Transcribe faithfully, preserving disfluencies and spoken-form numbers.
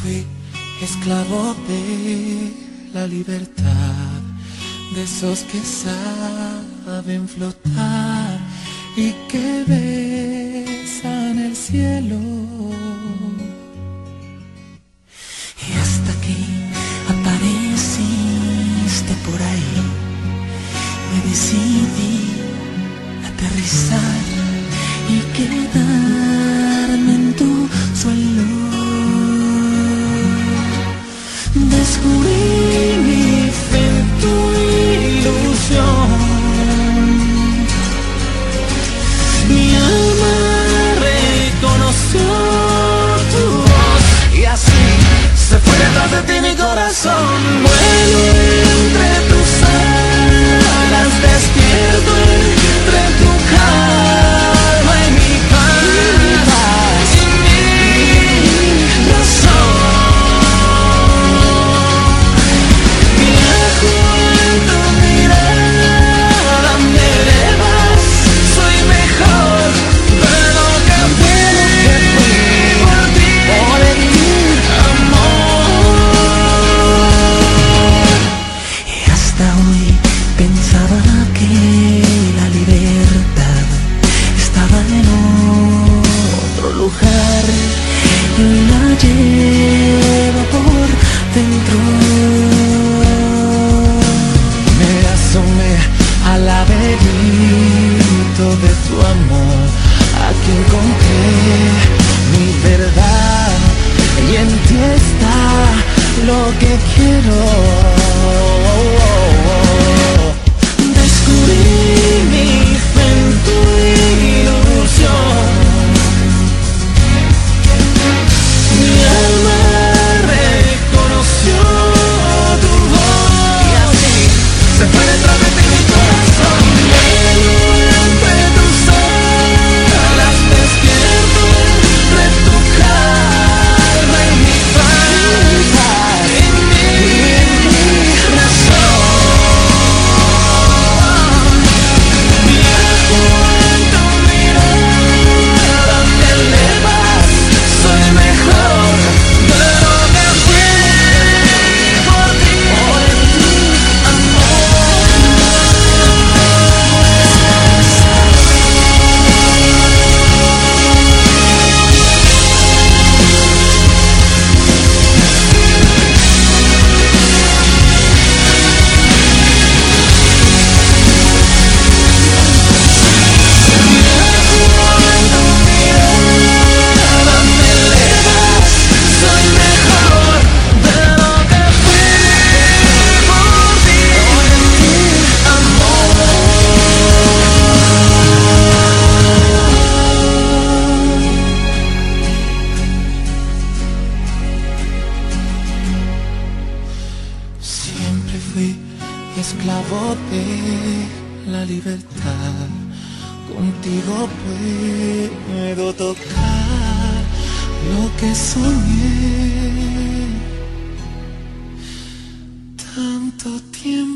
fui esclavo de la libertad, de esos que saben flotar y que besan el cielo. Y hasta que apareciste por ahí, me decidí aterrizar y quedarme en tu suelo. Descubrí mi fe en tu ilusión, mi alma reconoció tu voz y así se fue detrás de ti mi corazón. Vuelo entre tus alas, despierto entre tu calma y mi paz y mi razón. Viajo en tu mirada, me elevas, soy mejor de lo que fui por ti, por ti, amor. Y hasta hoy pensaba que la libertad estaba en otro lugar y la llevo por dentro. Me asomé al laberinto de tu amor, aquí encontré mi verdad y en ti está lo que quiero. Descubrí mi fe en tu ilusión, mi alma reconoció tu voz y así se fue detrás de ti mi corazón. Vuelo entre tus alas, despierto entre tu calma y mi paz y mi razón. Viajo en tu mirada, me elevas, soy mejor de lo que fui por ti, por ti, siempre fui esclavo de la libertad. Contigo puedo tocar lo que soñé tanto tiempo.